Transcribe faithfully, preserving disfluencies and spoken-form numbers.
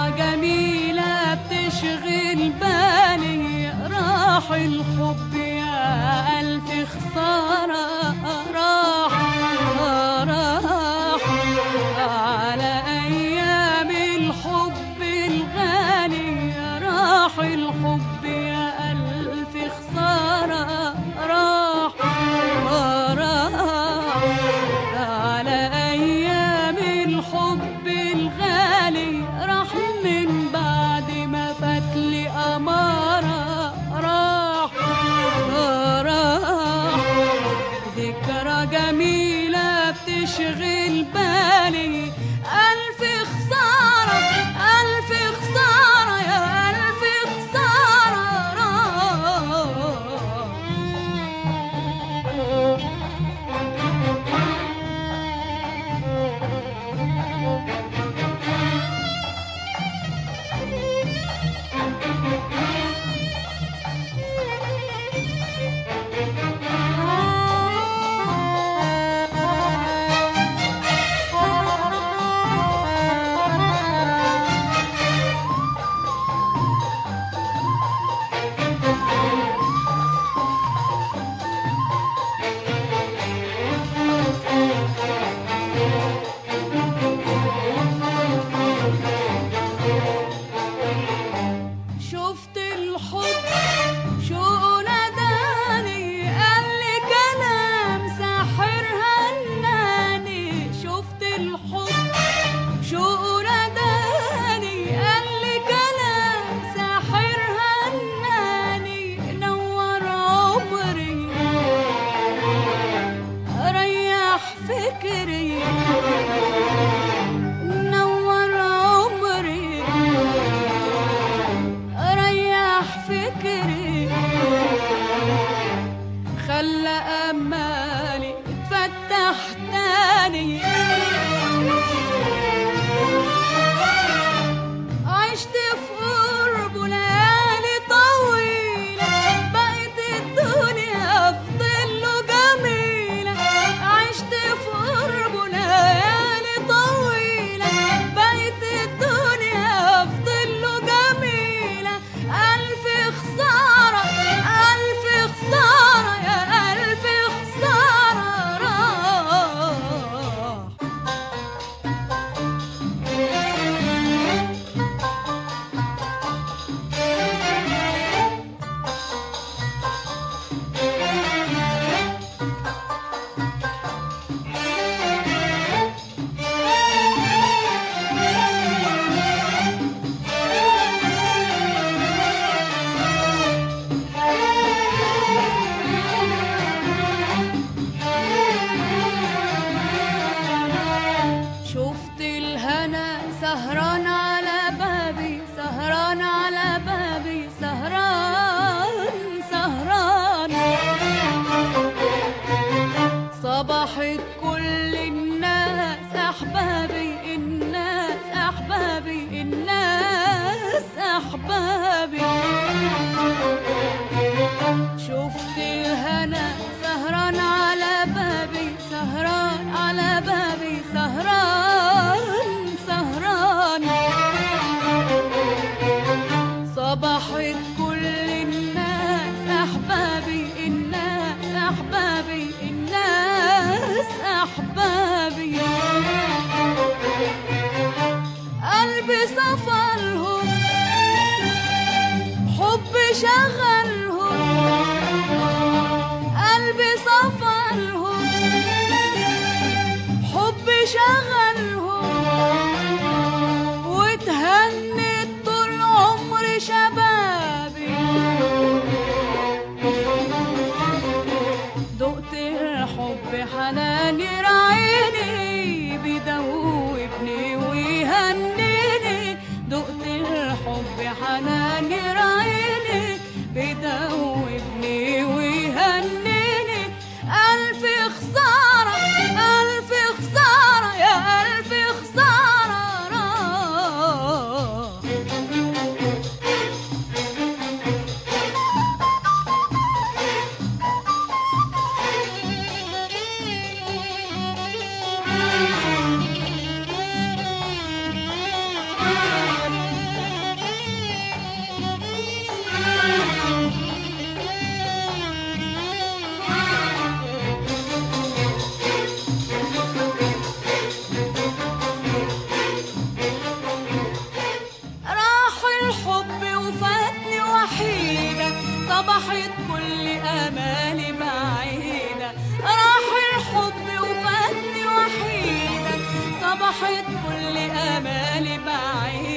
ذكرى جميلة بتشغل بالي، راح الحب يا ألف خسارة، راح راح على أيام الحب الغالي، راح الحب يا ألف خسارة، راح راح على أيام الحب الغالي، راح من بعد ما فاتلي أمارة، راح راح ذكرى جميلة بتشغل بالي، ألف خسارة ألف خسارة يا ألف خسارة، راح شفت الحب شو ناداني، قال لي كلام ساحر هناني، شفت الحب شو ناداني، قال لي كلام ساحر هناني، نور عمري ريح فكري، نور عمري ريح فكري، خلى أمالي اتفتح تاني، عشت في قربه ليالي طويلة، بقت الدنيا في ظله جميلة، عشت في قربه ليالي طويلة، بقت الدنيا في ظله جميلة، ألف خسارة ألف خسارة يا ألف خسارة، راح شفت الهنا سهران على بابي، سهران على بابي، سهران سهران، صبحت كل الناس أحبابي، الناس أحبابي، الناس أحبابي، شفت الهنا سهران على بابي، سهران على بابي، سهران سهران، صبحت كل الناس أحبابي، الناس أحبابي، الناس أحبابي، قلبي صفى لهم الحب وفاتني وحيدة، صبحت كل امالي بعيدة. راح الحب وفاتني وحيدة، صبحت كل امالي بعيدة.